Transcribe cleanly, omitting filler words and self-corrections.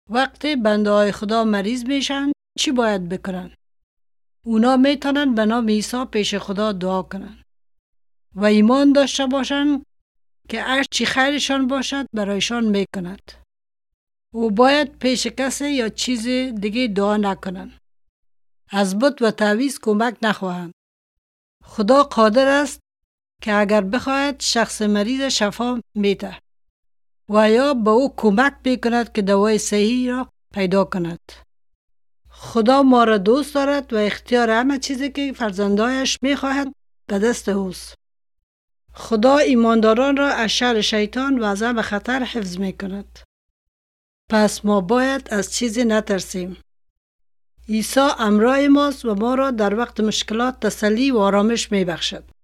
وقتی بنده های خدا مریض میشن چی باید بکنن؟ اونا میتونن به نام عیسی پیش خدا دعا کنن و ایمان داشته باشن که هر چی خیرشان باشد برایشان میکند. و باید پیش کسی یا چیز دیگه دعا نکنن. از بت و تعویض کمک نخواهند. خدا قادر است که اگر بخواهد شخص مریض شفا میده و یا به او کمک میکند که دوای صحیح را پیدا کند. خدا ما را دوست دارد و اختیار همه چیزی که فرزندایش میخواهد به دست اوست. خدا ایمانداران را از شر شیطان و از همه خطر حفظ میکند. پس ما باید از چیزی نترسیم. عیسی همراه ماست و ما را در وقت مشکلات تسلی و آرامش میبخشد.